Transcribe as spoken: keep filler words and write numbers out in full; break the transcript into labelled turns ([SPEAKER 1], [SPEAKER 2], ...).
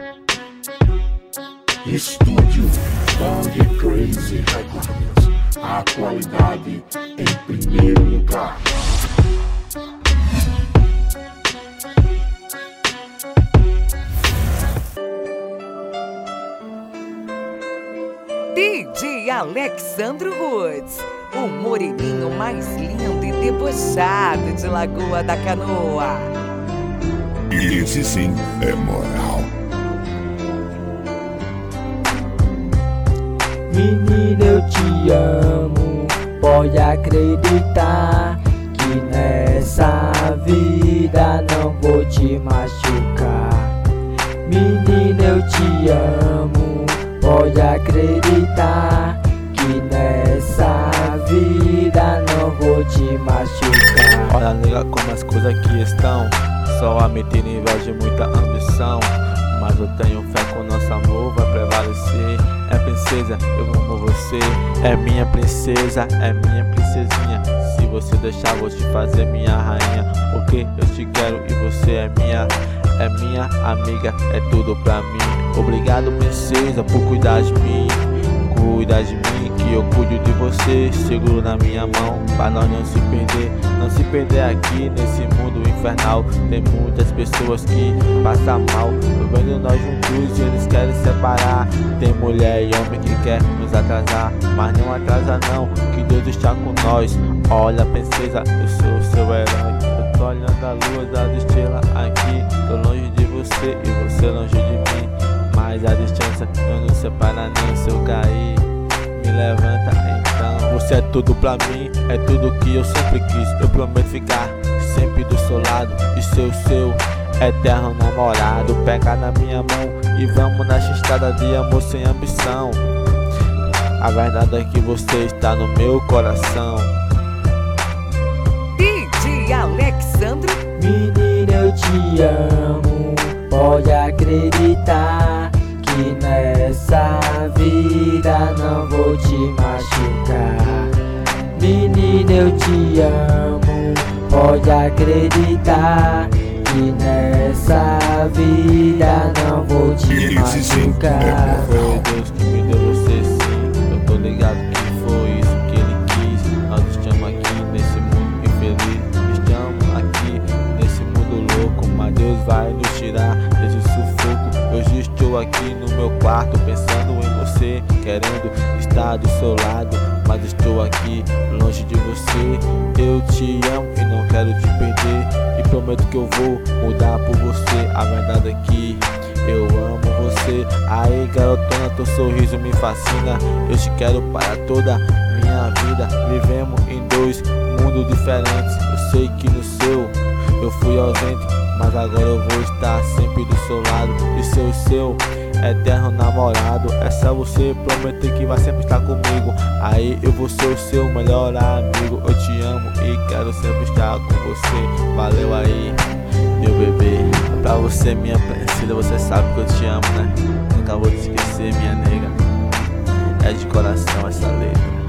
[SPEAKER 1] Estúdio Bang Crazy Records, a qualidade em primeiro lugar.
[SPEAKER 2] D J Alexandro Woods, o moreninho mais lindo e debochado de Lagoa da Canoa.
[SPEAKER 1] Esse sim é moral.
[SPEAKER 3] Menina, eu te amo, pode acreditar que nessa vida não vou te machucar. Menina, eu te amo, pode acreditar que nessa vida não vou te machucar.
[SPEAKER 4] Olha, nega, como as coisas aqui estão, só a mentira inveja e muita ambição. Mas eu tenho fé que o nosso amor vai prevalecer. É princesa, eu amo você. É minha princesa, é minha princesinha. Se você deixar, vou te fazer minha rainha. Porque eu te quero e você é minha. É minha amiga, é tudo pra mim. Obrigado, princesa, por cuidar de mim. Cuida de mim, que eu cuido de você. Seguro na minha mão, pra nós não se perder. Não se perder aqui nesse mundo infernal. Tem muitas pessoas que passam mal, vendo nós juntos e eles querem separar. Tem mulher e homem que quer nos atrasar, mas não atrasa não, que Deus está com nós. Olha, princesa, eu sou o seu herói. Eu tô olhando a lua das estrelas aqui. Tô longe de você e você longe de mim, mas a distância não nos separa nem. Se eu cair, me levanta então. Você é tudo pra mim, é tudo que eu sempre quis. Eu prometo ficar sempre do seu lado e ser o seu eterno namorado. Pega na minha mão e vamos nessa estrada de amor sem ambição. A verdade é que você está no meu coração.
[SPEAKER 2] D J Alexandro.
[SPEAKER 3] Menina, eu te amo, pode acreditar que nessa vida não vou te machucar. Menina, eu te amo, pode acreditar que nessa vida não vou te machucar.
[SPEAKER 4] Foi Deus que me deu você, sim. Eu tô ligado que foi isso que ele quis. Nós estamos aqui nesse mundo infeliz. Estamos aqui nesse mundo louco, mas Deus vai nos tirar desse sufoco. Hoje estou aqui no meu quarto pensando em você, querendo estar do seu lado, mas estou aqui longe de você. Eu te amo e não quero te perder, e prometo que eu vou mudar por você. A verdade é que eu amo você. Aí, garotona, teu sorriso me fascina. Eu te quero para toda minha vida. Vivemos em dois mundos diferentes. Eu sei que no seu eu fui ausente, mas agora eu vou estar sempre do seu lado e ser o seu eterno namorado. É só você prometer que vai sempre estar comigo. Aí eu vou ser o seu melhor amigo. Eu te amo e quero sempre estar com você. Valeu aí, meu bebê. Pra você, minha princesa, você sabe que eu te amo, né? Nunca vou te esquecer, minha nega. É de coração essa letra.